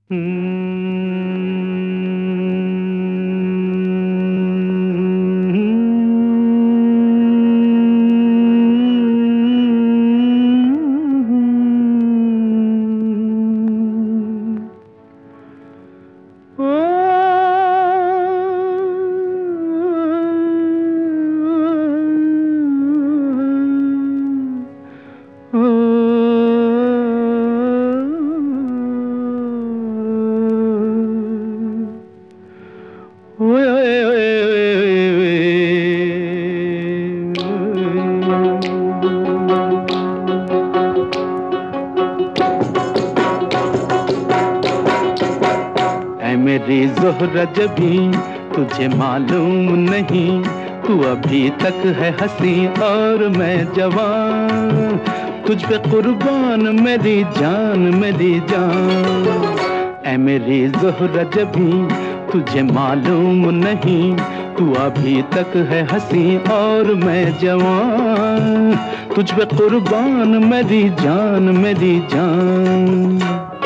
मेरी ज़ोहरा जबी तुझे मालूम नहीं, तू अभी तक है हंसी और मैं जवान, तुझ पे कुर्बान मेरी जान मेरी जान। ऐ मेरी ज़ोहरा जबी तुझे मालूम नहीं, तू अभी तक है हंसी और मैं जवान, तुझ पे कुर्बान मेरी जान मेरी जान।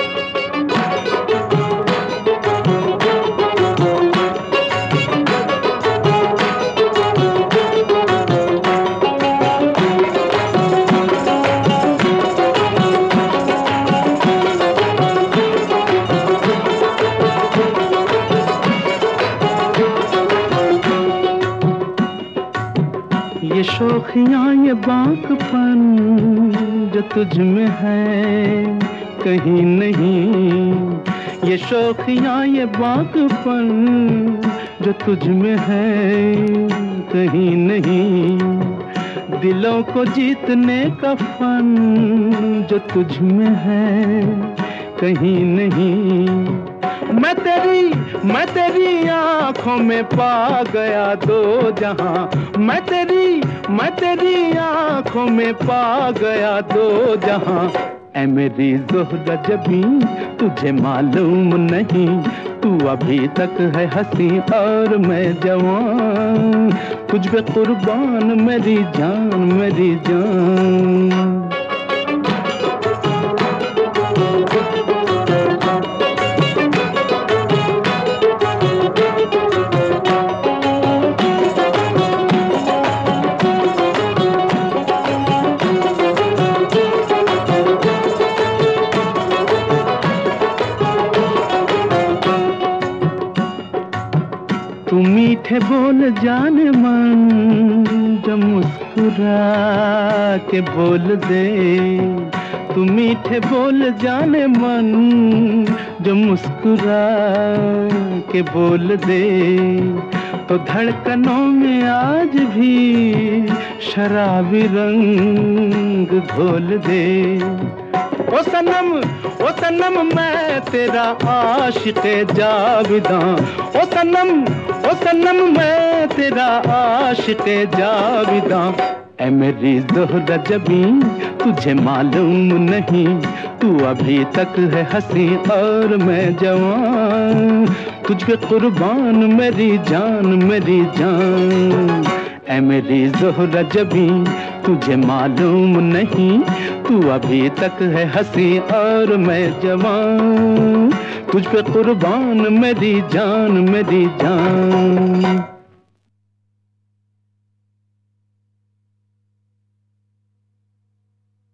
ये शौखियाँ ये बांकपन जो तुझ में है कहीं नहीं, ये शौखियाँ ये बांकपन जो तुझ में है कहीं नहीं, दिलों को जीतने का फन जो तुझ में है कहीं नहीं। मैं तेरी आँखों में पा गया दो जहां, मैं तेरी आँखों में पा गया दो जहां। ऐ मेरी ज़ोहरा जबी तुझे मालूम नहीं, तू अभी तक है हंसी और मैं जवान, तुझ पे कुर्बान मेरी जान मेरी जान। तू मीठे बोल जाने मन जो मुस्कुरा के बोल दे, तू मीठे बोल जाने मन जो मुस्कुरा के बोल दे, तो धड़कनों में आज भी शराबी रंग घोल दे। ओ सनम मैं तेरा आशिक़े जाविदां, ओ सनम मैं तेरा आशिक़े जाविदां। ऐ मेरी ज़ोहरा जबी तुझे मालूम नहीं, तू अभी तक है हंसी और मैं जवान, तुझ पे कुर्बान मेरी जान मेरी जान। ऐ मेरी ज़ोहरा जबी तुझे मालूम नहीं, तू अभी तक है हंसी और मैं जवान, तुझ पे कुर्बान मेरी जान मेरी जान।